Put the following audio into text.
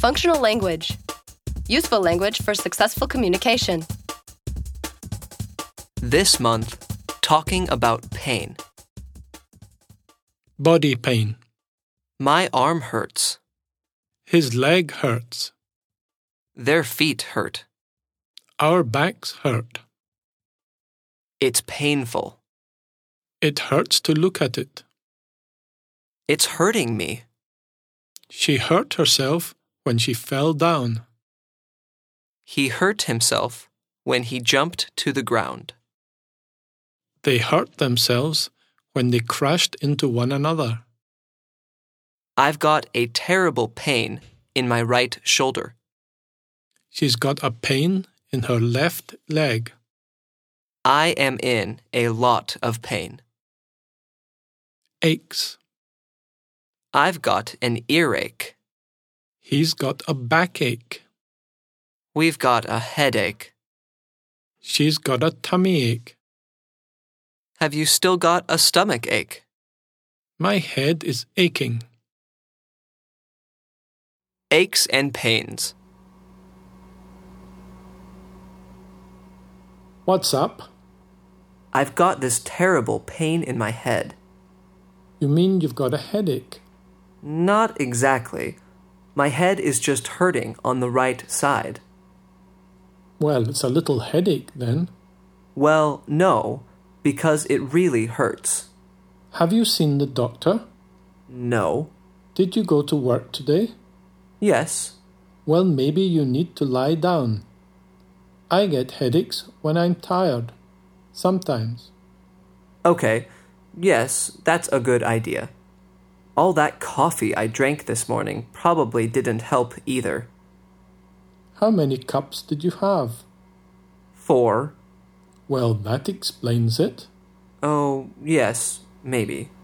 Functional language. Useful language for successful communication. This month, talking about pain. Body pain. My arm hurts. His leg hurts. Their feet hurt. Our backs hurt. It's painful. It hurts to look at it. It's hurting me. She hurt herself when she fell down. He hurt himself when he jumped to the ground. They hurt themselves when they crashed into one another. I've got a terrible pain in my right shoulder. She's got a pain in her left leg. I am in a lot of pain. Aches. I've got an earache. He's got a backache. We've got a headache. She's got a tummy ache. Have you still got a stomach ache? My head is aching. Aches and pains. What's up? I've got this terrible pain in my head. You mean you've got a headache? Not exactly. My head is just hurting on the right side. Well, it's a little headache then. Well, no, because it really hurts. Have you seen the doctor? No. Did you go to work today? Yes. Well, maybe you need to lie down. I get headaches when I'm tired. Sometimes. Okay. Yes, that's a good idea. All that coffee I drank this morning probably didn't help either. How many cups did you have? 4. Well, that explains it. Oh, yes, maybe.